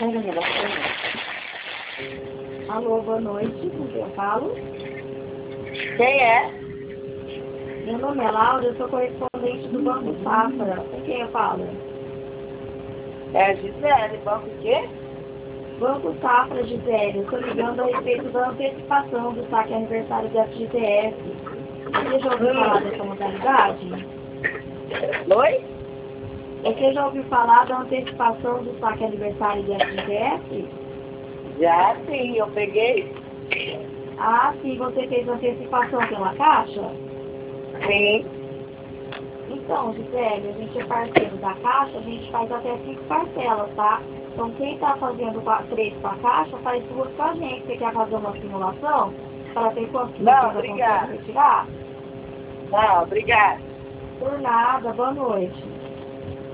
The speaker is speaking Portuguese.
Alô, boa noite, com quem eu falo? Quem é? Meu nome é Laura, eu sou correspondente do Banco Safra. Com quem eu falo? É a Gisele, banco o quê? Banco Safra, Gisele. Eu estou ligando a respeito da antecipação do saque aniversário da FGTS. Você já ouviu falar dessa modalidade? Oi? Você já ouviu falar da antecipação do saque aniversário da FGTS? Já sim, eu peguei. Ah, sim, você fez antecipação pela Caixa? Sim. Então, Gisele, a gente é parceiro da Caixa, a gente faz até 5 parcelas, tá? Então, quem está fazendo 3 com a Caixa, faz 2 com a gente. Você quer fazer uma simulação para ter quanto que você Não, já consegue obrigada. retirar? Não, obrigada. Por nada, boa noite.